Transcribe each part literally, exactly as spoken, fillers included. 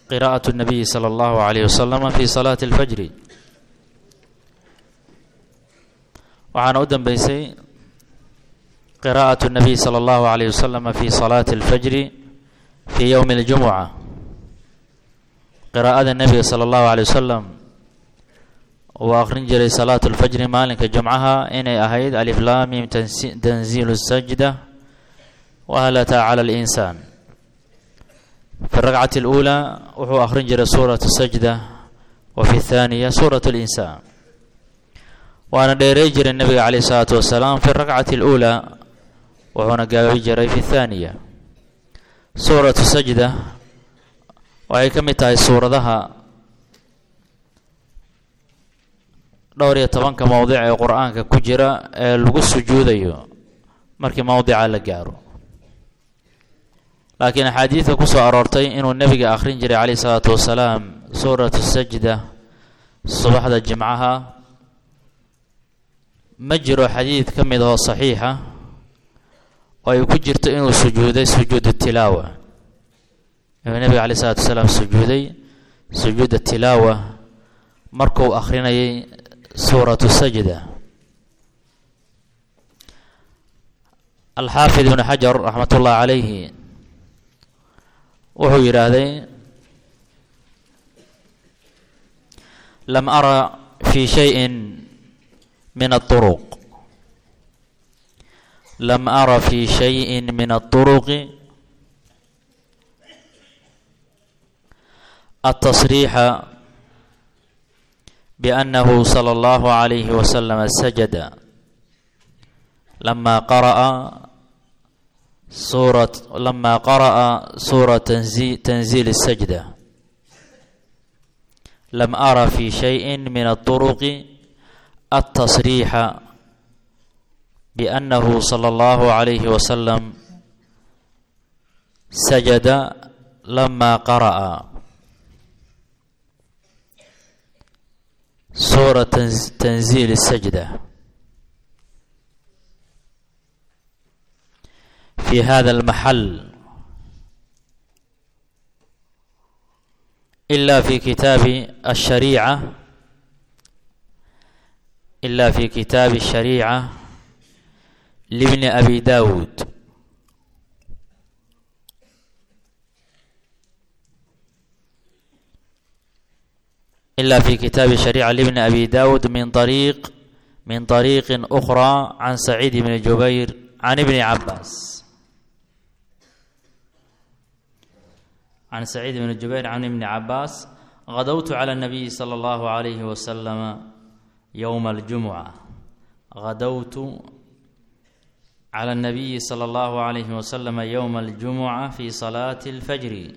qiraa'atu الnabiyi salى اllahu عalayh wasalam fi salaati اlfajri. waxaana u dambeysay qiraa'atu الnabiy salى اllahu عalayh wasalam fi salaati اlfajri fi yowmi اljumuca. qiraa'ada nebiga salى اllahu عalيه wasalam uu aqrin jiray salaatu اlfajri maalinka jumcaha inay ahayd alif lam mim tanziilu الsajda whal ataa clى اlinsaan. fi اragcati اlأulى wuxuu aqrin jiray suuraة الsajda wa fi اthaaniya suuraة اlinsaan. waana dheerey jiray nebiga calayh الsalaatu wasalaam fi اragcati اlأulى wuxuuna gaabi jiray fi اthaaniya. suuraة sajda waxay ka mid tahay suuradaha dhowr iyo tobanka mowdic ee qur-aanka ku jira ee lagu sujuudayo markii mowdica la gaaro. laakiin axaadiidka ku soo aroortay inuu nebiga akhrin jiray calayh isalaatu wasalaam suuratu sajda subaxda jimcaha ma jiro xadiid ka mid ahoo saxiixa oo ay ku jirto inuu sujuuday sujuudu tilaawa. inuu nebiga calayh isalaatu wasalaam sujuuday sujuuda tilaawa markuu akhrinayay suuratu sajda. alxaafid ibnu xajar raxmat ullahi calayhi wuxuu yidhaahday lam ara fi shayin min aلطuruq lam ara fi shayin min aلطuruqi التصريح بأنه صلى الله عليه وسلم سجد لما قرأ سورة لما قرأ سورة تنزيل, تنزيل السجدة. لم أرى في شيء من الطرق التصريح بأنه صلى الله عليه وسلم سجد لما قرأ سورة تنزيل السجدة. في هذا المحل إلا في كتاب الشريعة إلا في كتاب الشريعة لابن أبي داود إلا في كتاب الشريعة لابن أبي داود من طريق من طريق أخرى عن سعيد بن جبير عن ابن عباس عن سعيد بن جبير عن ابن عباس غدوت على النبي صلى الله عليه وسلم يوم الجمعة غدوت على النبي صلى الله عليه وسلم يوم الجمعة في صلاة الفجر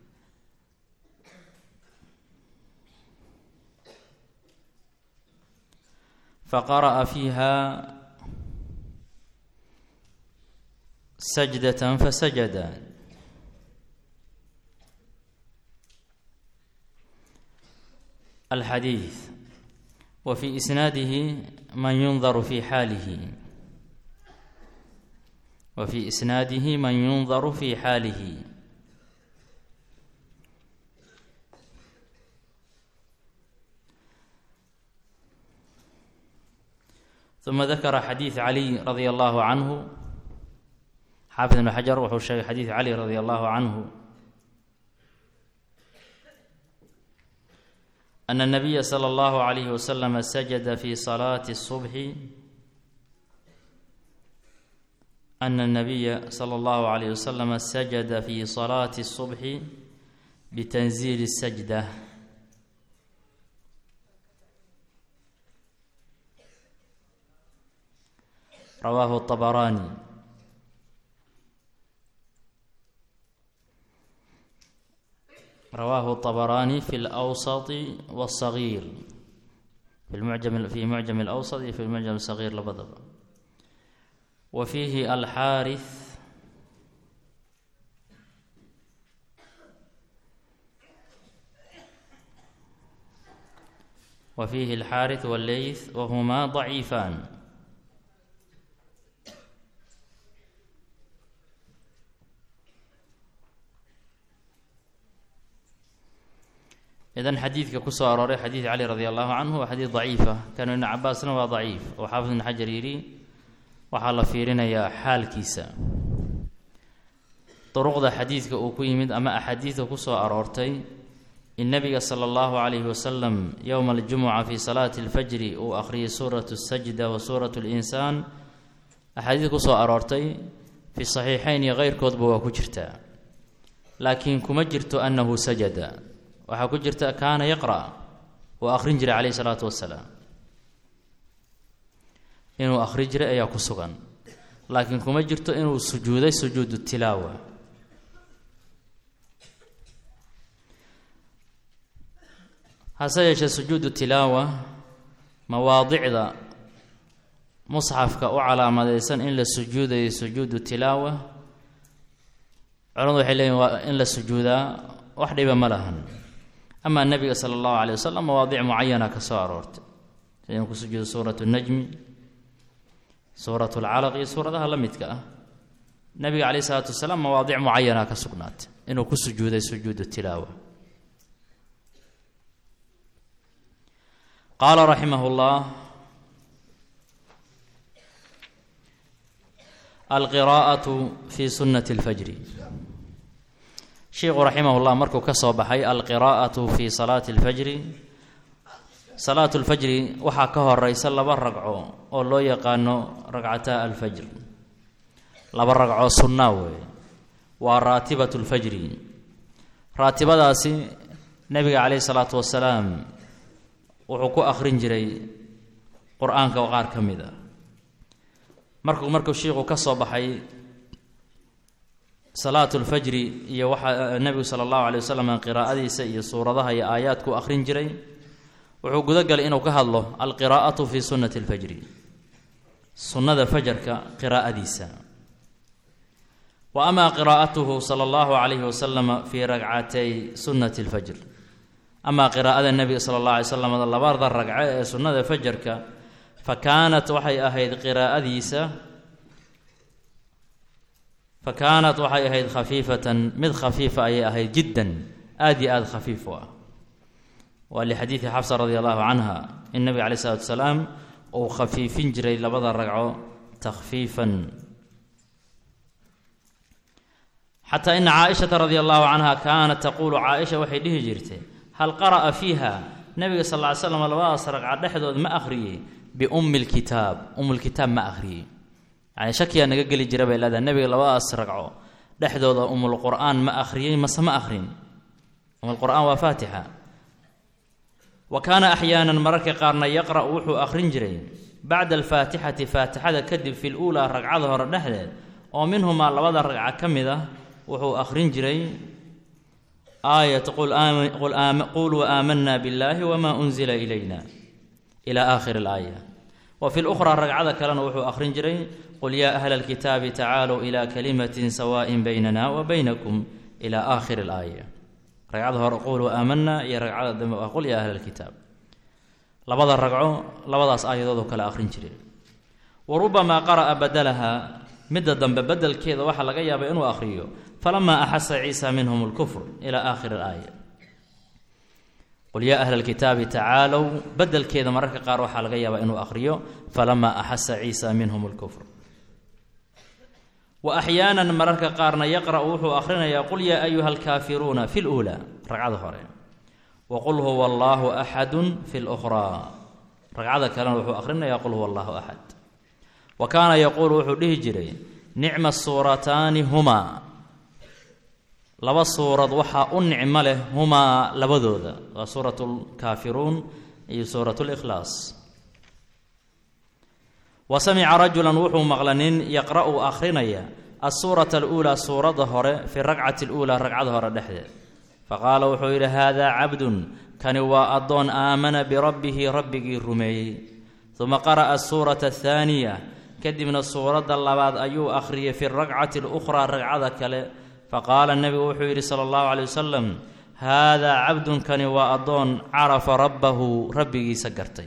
فقرأ فيها سجدة فسجد. الحديث وفي إسناده من ينظر في حاله وفي إسناده من ينظر في حاله ثم ذكر حديث علي رضي الله عنه. حافظ ابن حجر وحو الشيخ حديث علي رضي الله عنه أن النبي صلى الله عليه وسلم سجد في صلاة الصبح أن النبي صلى الله عليه وسلم سجد في صلاة الصبح بتنزيل السجدة. رواه الطبراني. رواه الطبراني في الأوسط والصغير في المعجم في معجم الأوسط في المعجم الصغير لبضب. وفيه الحارث وفيه الحارث والليث وهما ضعيفان. إذن حديث كسو أروري حديث علي رضي الله عنه وحديث ضعيفة كانوا إن عباس نوى ضعيف وحافظ بن حجر يري وحال فيرنا يا حال كيسا طرق ذا حديث كأوكي من أما أحاديث كسو أرورتي النبي صلى الله عليه وسلم يوم الجمعة في صلاة الفجر وأخري سورة السجدة وسورة الإنسان أحاديث كسو أرورتي في الصحيحين غير كتب وكجرتا لكن كمجرت أنه سجد وحكجرت كان يقرأ وأخرج عليه الصلاة والسلام إنه أخرج أي كسوغا لكن كمجرت إنه سجود سجود التلاوة هسيش سجود التلاوة مواضع ذا مصحف كأعلى مدرسا إن السجود سجود التلاوة عرضوا حلين إن السجود وحدي بملهن أما النبي صلى الله عليه وسلم مواضيع معينة كسارورت يمكن سجود سورة النجم سورة العلق سورة ذا لم يتكأ النبي عليه الصلاة والسلام مواضيع معينة كسقنات إنه كسجود سجود التلاوة قال رحمه الله القراءة في سنة الفجر شيخ رحمه الله مركو كصوبحي القراءة في صلاة الفجر صلاة الفجر وحا كهر رئيس لبا رقعو او لو يقانو رقعتا الفجر لبا رقعو سناوي وراتبة الفجر راتبة داسي نبي عليه الصلاة والسلام وحكو أخرين جري قرآن كوغار كميدا مركو مركو الشيخ كصوبحي صلاة الفجر يا وحا النبي صلى الله عليه وسلم قراءة سي سورة هي آيات كو أخرين جري وحو قال إنه كهالله القراءة في سنة الفجر سنة الفجر كقراءة ديسا وأما قراءته صلى الله عليه وسلم في ركعتي سنة الفجر أما قراءة النبي صلى الله عليه وسلم لبارد الركعة سنة الفجر فكانت وحي أهيد قراءة ديسا فكانت وحي أهيد خفيفة مذ خفيفة أي أهيد جدا آدي آد خفيفة ولحديث حفصة رضي الله عنها النبي عليه الصلاة والسلام أو خفيف جري لبضى الرقعة تخفيفا حتى إن عائشة رضي الله عنها كانت تقول عائشة وحيده جرته هل قرأ فيها النبي صلى الله عليه وسلم لبضى الرقعة دحدود ما أخريه بأم الكتاب أم الكتاب ما أخريه يعني شكيا نقل جربه إلى النبي لبضى الرقعة دحدود أم القرآن ما أخريه ما سما أخرين أم القرآن وفاتحة وكان أحيانا مرك قارنا يقرأ وحو أخرين جري بعد الفاتحة فاتحة كذب في الأولى رقعة ظهر النحل ومنهما لبضى الرقعة كمذا وحو أخرين جري آية تقول آمن قل آمن قولوا آمنا بالله وما أنزل إلينا إلى آخر الآية وفي الأخرى رقعة كلام وحو أخرين جري قل يا أهل الكتاب تعالوا إلى كلمة سواء بيننا وبينكم إلى آخر الآية رقعة قولوا آمنا يا رقعة قل يا أهل الكتاب لبضى الرقعة لبضى آية ذو كلا آخرين جري وربما قرأ بدلها مدة ذنب بدل كذا وحل لقيا بأنه آخريه فلما أحس عيسى منهم الكفر إلى آخر الآية قل يا أهل الكتاب تعالوا بدل كذا مرة قار وحل لقيا بأنه آخريه فلما أحس عيسى منهم الكفر وأحيانا مرة قارنا يقرأ وحو آخرنا يقول يا أيها الكافرون في الأولى رقعة ظهرين وقل هو الله أحد في الأخرى رقعة كلام وحو آخرنا يقول هو الله أحد وكان يقول وحو جري نعم الصورتان هما لبا صورة وحا أنعم له هما لبذوذا سورة الكافرون أي سورة الإخلاص وسمع رجلا وحو مغلنين يقرأ آخرين السورة الأولى سورة ظهر في الرقعة الأولى رقعة ظهر دحدة فقال وحو إلى هذا عبد كان وأضون آمن بربه ربه رمي ثم قرأ السورة الثانية كد من السورة اللباد أيو أخرية في الرقعة الأخرى رقعة كله فقال النبي وحو صلى الله عليه وسلم هذا عبد كان وأضون عرف ربه ربه سقرتي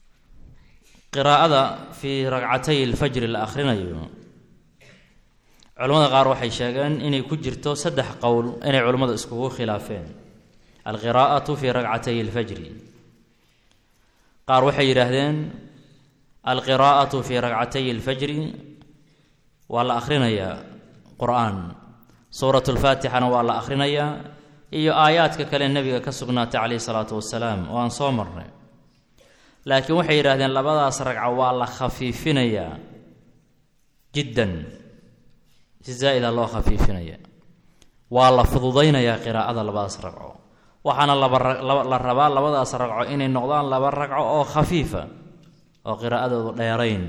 قراءة في ركعتي الفجر الآخرين culimada qaar waxay sheegeen inay ku jirto saddex qowl inay culimadu iskugu khilaafeen alqiraa'atu fi ragcatay alfajri. qaar waxay yiraahdeen alqiraa'atu fi ragcatay alfajri waa la akhrinayaa qur'aan, suuratul faatixana waa la akhrinayaa iyo aayaadka kale nabiga ka sugnaatay calayhi salaatu wasalaam oo aan soo marnay. laakiin waxay yidhaahdeen labadaas ragco waa la khafiifinayaa jiddan, si zaa'ida loo khafiifinaya, waa la fududaynayaa qiraa'ada labadaas ragco, waxaana la rabaa labadaas ragco inay noqdaan laba ragco oo khafiifa oo qiraa'adoodu dheerayn.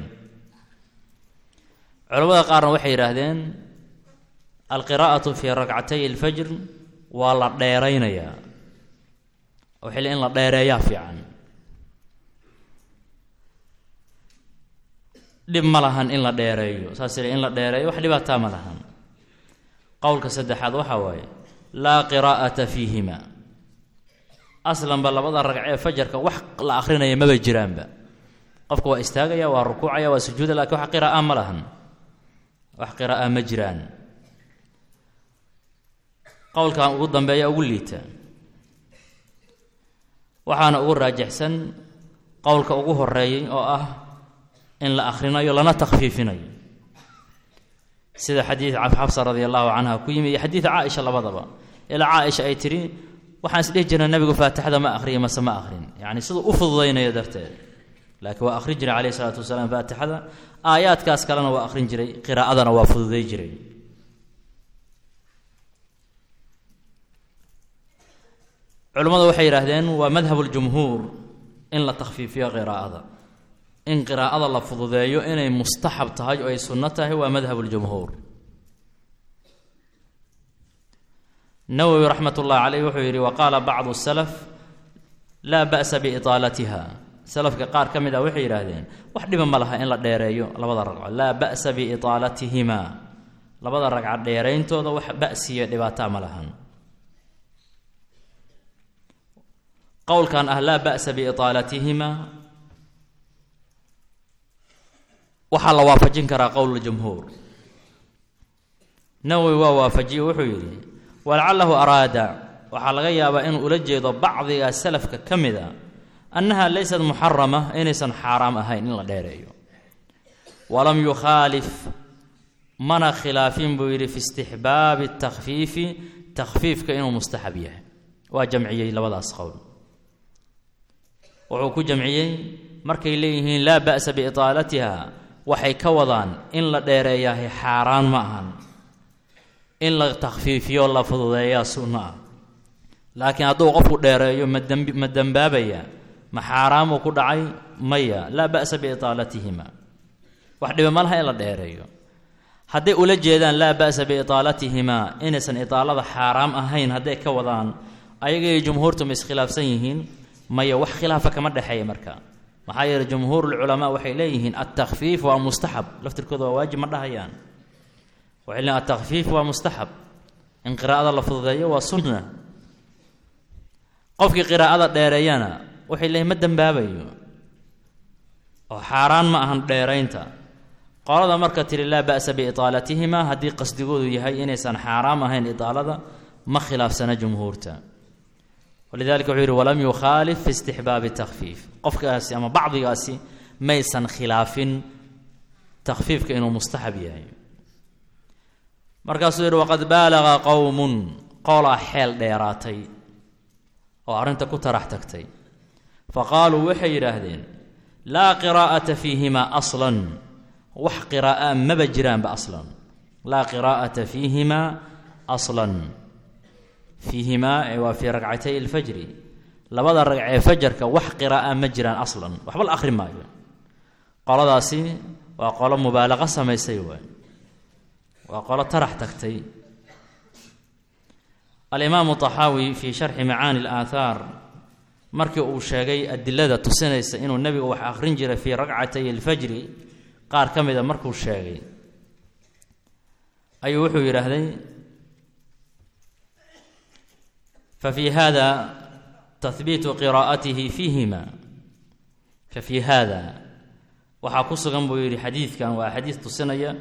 culamada qaarna waxay yidhaahdeen alqiraa'atu fi ragcatay alfajr waa la dheeraynayaa, oo xilli in la dheereeyaa fiican, dhib ma lahan in la dheereeyo, saas in la dheereeyo wax dhibaataa ma lahan. qowlka saddexaad waxaa waaye laa qiraa'ata fiihima, aslanba labada ragcee fajarka wax la akrinaya maba jiraanba, qofka waa istaagaya, waa rukuucaya, waa sujuuda, laakiin wax qiraa'a ma lahan, wax qiraa'a ma jiraan. qowlkan ugu dambeeya ugu liita, waxaana ugu raajixsan qowlka ugu horeeyay oo ah in la akhrinayo lana takhfiifinayo, sida xadiid xafsa radia allahu canha ku yimi iyo xadiid caaisha labadaba. ilaa caaisha ay tiri waxaan isdhihi jirnay nabigu faatixada ma akhriya mase ma akhrin, yacni siduu u fududaynayo darteed, laakiin waa akhrin jiray calayhi salaatu wasalaam faatixada, aayaadkaas kalena waa akhrin jiray, qiraa'adana waa fududay jiray. culimmadu waxay yidhaahdeen waa madhabuljumhuur in la takhfiifiyo qiraa'ada, in qiraa'ada la fududeeyo inay mustaxab tahay oo ay sunno tahay, waa madhabuljumhuur. nawowi raxmat ullahi caleyh wuxuu yidhi waqaala bacdu salaf laa ba'sa biitaalatiha, salafka qaar ka mid ah waxay yidhaahdeen wax dhiba ma laha in la dheereeyo labada ragco, laa ba'sa biitaalatihima, labada ragca dheerayntooda wax ba'siya dhibaataa ma lahan. qowlkan ah laa ba'sa biitaalatihima waxaa la waafajin karaa qowluljumhuur. nawowi waa waafajiye, wuxuu yidhi walacalahu araada, waxaa laga yaabaa inuu ula jeedo bacdiga salafka ka mid a annaha laysat muxarama, inaysan xaaraam ahayn in la dheereeyo. walam yukhaalif, mana khilaafin buu yidhi fi istixbaabi takhfiifi, takhfiifka inuu mustaxab yahay. waa jamciyey labadaas qowl, wuxuu ku jamciyey markay leeyihiin laa ba'sa biitaalatiha waxay ka wadaan in la dheereeyahay xaaraan ma ahan, in la takhfiifiyo la fududeeyaa sunno ah. laakiin hadduu qofku dheereeyo ma dembi ma dembaabaya, ma xaaraamuu ku dhacay? maya, laa ba'sa biitaalatihima, wax dhiba ma laha in la dheereeyo. hadday ula jeedaan laa ba'sa biitaalatihima inaysan itaalada xaaraam ahayn, hadday ka wadaan, ayaga iyo jumhuurtu ma iskhilaafsan yihiin? maya, wax khilaafa kama dhexeeya marka, maxaa yeelay jumhuurulculamaa waxay leeyihiin altakhfiif waa mustaxab, laftirkooda waa waajib ma dhahayaan. waxay leeyihin altakhfiif waa mustaxab, in qiraa'ada la fududeeyo waa sunna. qofkii qiraa'ada dheereeyana waxay leeyihin ma dembaabayo oo xaaraan ma ahan dheeraynta. qolada marka tiri laa ba'sa biitaalatihima haddii qasdigoodu yahay inaysan xaaraam ahayn itaalada, ma khilaafsana jumhuurta. walidalika wuxuu yidhi walam yukhaalif fi istixbaabi takhfiif, qofkaasi ama bacdigaasi maysan khilaafin takhfiifka inuu mustaxab yahay. markaasuu yidhi waqad baalaga qowmun, qolaa xeel dheeraatay oo arrinta ku tarax tagtay, faqaaluu waxay yidhaahdeen laa qiraa'ata fiihima aslan, wax qiraa'a maba jiraanba aslan, laa qiraa'ata fiihima aslan, fiihimaa waa fii ragcatay alfajri, labada ragcee fajarka wax qiraa'a ma jiraan aslan, waxba la akhri maayo. qoladaasi waa qolo mubaalaqa samaysay, waay waa qolo tarax tagtay. alimaamu طaxaawi fii sharxi macaani اlaathaar markii uu sheegay adilada tusinaysa inuu nebigu wax akhrin jiray fii ragcatay alfajri qaar ka mida markuu sheegay ayuu wuxuu yidhaahday fafii hada tahbiitu qiraa'atihi fiihima, fafii hada waxaa ku sugan buu yidhi xadiidkan waa xadiid tusinaya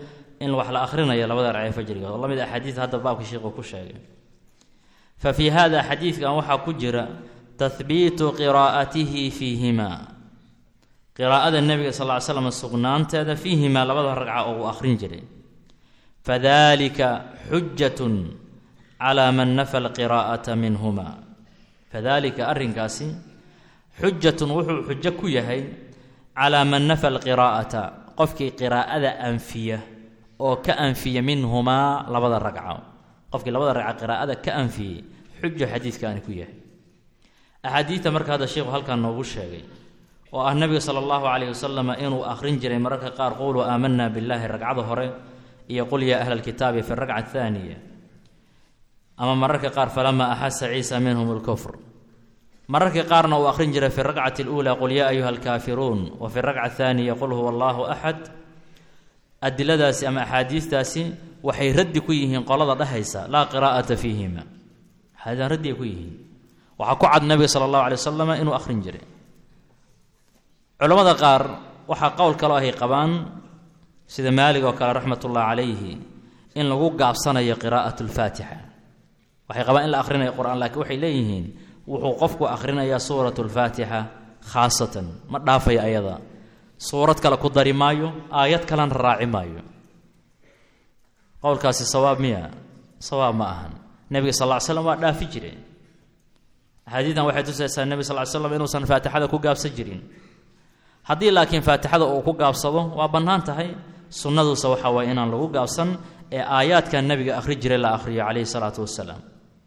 in wax la akhrinayo labada ragcee fajriga oo lamid axaadiis hadda baabka sheekhu ku sheegay fa fi hada xadiidkan waxaa ku jira tathbiitu qiraa'atihi fiihima qiraa'ada nabiga sal ll ly slam sugnaanteeda fiihima labada ragca oo uu akhrin jiray fadalika xujatun calaa man nafa alqiraa'ata minhuma fadalika arrinkaasi xujatun wuxuu xujo ku yahay calaa man nafa alqiraa'ata qofkii qiraa'ada anfiya oo ka anfiya minhumaa labada ragco qofkii labada ragca qiraa'ada ka anfiyey xujo xadiidkaani ku yahay axaadiidta marka hadda sheekhu halkan noogu sheegay oo ah nabiga sala allahu calayhi wasalam inuu akhrin jiray mararka qaar qowluu aamanaa billaahi ragcada hore iyo qul yaa ahla alkitaabi fi ragca athaaniya ama mararka qaar falamaa axasa ciisa minhum alkufr mararka qaarna uu akhrin jiray fi ragcati aluulaa qul yaa ayuha alkaafiruun wa fi ragca athaaniya qul huwa allahu axad adiladaasi ama axaadiistaasi waxay raddi ku yihiin qolada dhahaysa laa qiraa'ata fiihima xaadaan raddi ay ku yihiin waxaa ku cad nabiga sala allahu alay wasalam inuu akhrin jiray culammada qaar waxaa qowl kaloo ahay qabaan sida maalig oo kale raxmatullahi calayhi in lagu gaabsanayo qiraa'atu alfaatixa waxay qabaan in la akhrinayo qur-aan laakiin waxay leeyihiin wuxuu qofku akhrinayaa suuratu alfaatixa khaasatan ma dhaafaya ayada suurad kale ku dari maayo aayad kalena raaci maayo qowlkaasi sawaab miya sawaab ma ahan nebiga sal ll ly slam waa dhaafi jireen axaadiidan waxay tusaysaa nebiga sal ly slam inuusan faatixada ku gaabsan jirin haddii laakiin faatixada uu ku gaabsado waa bannaan tahay sunnaduusa waxaa waye inaan lagu gaabsan ee aayaadka nebiga akhri jiray la akhriyo calayhi salaatu wassalaam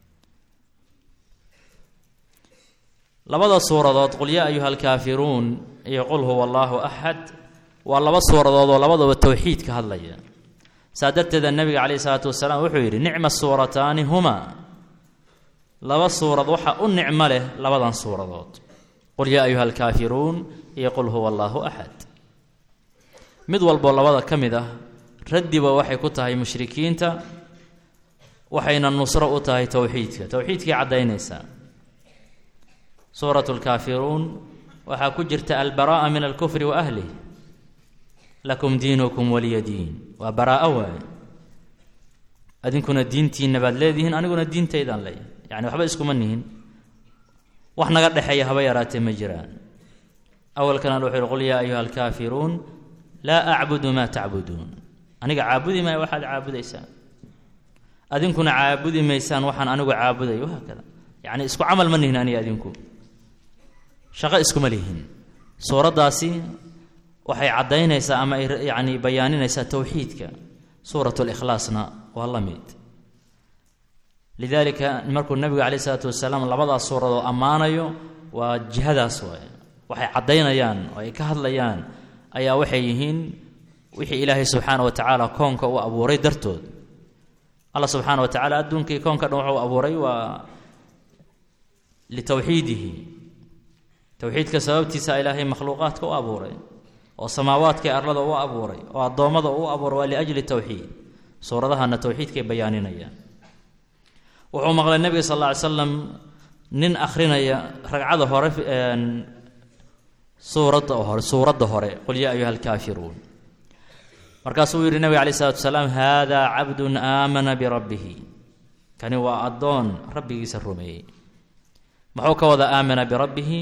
labada suuradood qul yaa ayuha alkaafiruun iyo qul huwa allaahu axad waa laba suuradood oo labadaba towxiid ka hadlaya saa darteeda nebiga calayhi salaatu wasalaam wuxuu yidhi nicma suurataani humaa laba suurad waxa u nicmo leh labadan suuradood qul yaa ayuha alkaafiruun iyo qul huwa allaahu axad mid walboo labada ka mid ah raddiba waxay ku tahay mushrikiinta waxayna nusro u tahay towxiidka towxiidkii caddaynaysaa suuratu alkaafiruun waxaa ku jirta albaraa'a min alkufri wa ahlih lakum diinukum waliya diin waa baraa'o waaye adinkuna diintiinna baad leedihiin aniguna diintaydaan leeyahay yacni waxba iskuma nihin wax naga dhexeeya haba yaraatee ma jiraan awalkana wuxuu yihi qul yaa ayuha alkaafiruun laa acbudu maa tacbuduun aniga caabudi maayo waxaad caabudaysaan adinkuna caabudi maysaan waxaan anigu caabuday wahaakada yacni isku camal ma nihin aniga adinku shaqo iskuma lihin suuraddaasi waxay caddaynaysaa ama ay yacni bayaaninaysaa towxiidka suuratu likhlaasna waa la mid lidaalika markuu nebigu calayh isalaatu wasalaam labadaas suuradood ammaanayo waa jihadaas waaye waxay caddaynayaan oo ay ka hadlayaan ayaa waxay yihiin wixii ilaahay subxaana wa tacaala koonka uu abuuray dartood allah subxaana wa tacaala adduunkii koonka dhan wuxuu abuuray waa litowxiidihi towxiidka sababtiisa ilaahay makhluuqaadka u abuuray oo samaawaadka arlada u abuuray oo addoommada u abuuray waa liajli towxiid suuradahana towxiidkay bayaaninayaan wuxuu maqlay nebiga sal alla ly slam nin akhrinaya ragcada hore suuradda hore suuradda hore qul yaa ayuha alkaafiruun markaasuu yidhi nebiga calayh isalaatu wasalaam haadaa cabdun aamana birabbihi kani waa addoon rabbigiisa rumeeyey muxuu ka wada aamana birabbihi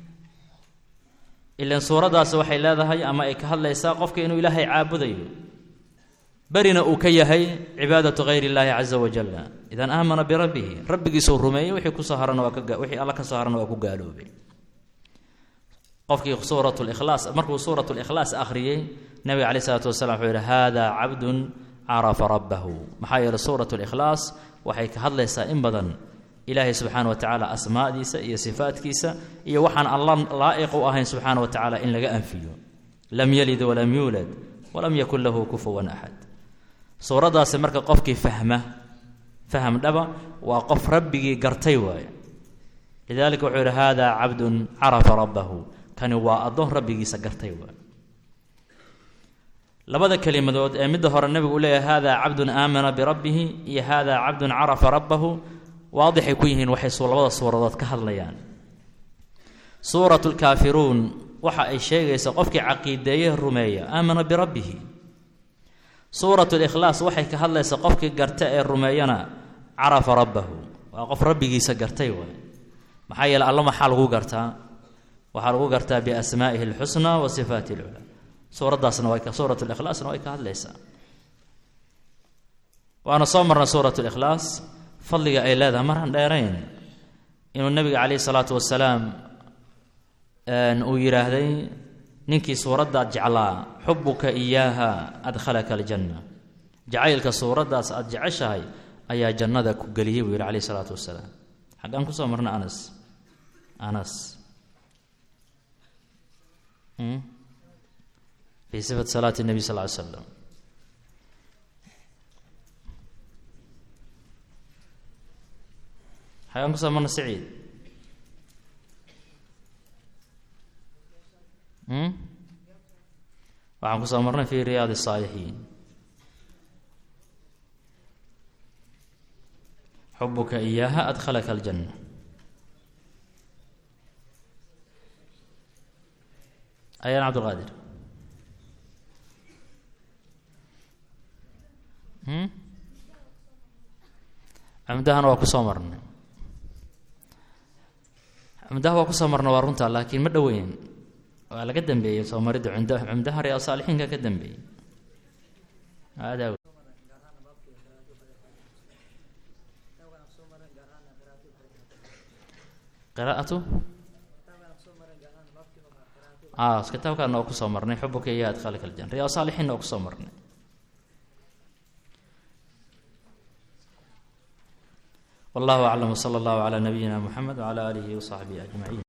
ilan suuraddaasi waxay leedahay ama ay ka hadlaysaa qofka inuu ilaahay caabudayo berina uu ka yahay cibaadatu hayr illaahi caza wajalla idan aamana birabbihi rabbigiisuu rumeeyey wixii kusoo harana waa ka wixii alla ka soo harana waa ku gaaloobay qofkii suuratu likhlaas markuu suuratu likhlaas akhriyey nebiga calayh isalaatu wasalaam wuxuu yidhi haadaa cabdun carafa rabbahu maxaa yeelay suuratu likhlaas waxay ka hadlaysaa in badan ilaahay subxaana wa tacaala asmaadiisa iyo sifaadkiisa iyo waxaan alla laa'iq u ahayn subxaana wa tacaala in laga anfiyo lam yalid walam yuulad walam yakun lahu kufuwan axad suuraddaasi marka qofkii fahma faham dhaba waa qof rabbigii gartay waaye lidaalika wuxuu yidhi haadaa cabdun carafa rabbahu kani waa addoon rabbigiisa gartay waaye labada kelimadood ee midda hore nebigu u leeyahay haadaa cabdun aamana birabbihi iyo haadaa cabdun carafa rabbahu waadixay ku yihiin waxay labada suuradood ka hadlayaan suuratu lkaafiruun waxa ay sheegaysaa qofkii caqiideeye rumeeya aamana birabbihi سورة الإخلاص وحي كهلا سقفك قرتاء الرمينا عرف ربه وقف ربي سقرتي محايا الله محاله قرتا وحاله قرتا بأسمائه الحسنى وصفاته العلى سورة داسنا ويك سورة الإخلاص ويك هذا ليس وأنا صامرنا سورة الإخلاص فضل إلى هذا مرة دائرين إنه النبي عليه الصلاة والسلام أن أوير هذي ننكي سورة دا جعلا حبك إياها أدخلك الجنة جعلك سورة دا أدجعشها أي جنة كقليه وير عليه الصلاة والسلام حقا أنكو صامرنا أنس أنس في صفة صلاة النبي صلى الله عليه وسلم حقا أنكو صامرنا سعيد وعن قصة في رياض الصالحين حبك إياها أدخلك الجنة أيان عبد القادر عمدها وقصة مرنا عمدها وقصة مرنا ورنتها لكن مدوين وعلى قدم بي سو مريد عنده عندها رياض صالحين قدم بي هذا قراءته اه كتاب كان نوك صمرني حبك يا ادخلك الجنه رياض صالحين نوك صمرني والله اعلم وصلى الله على نبينا محمد وعلى اله وصحبه اجمعين.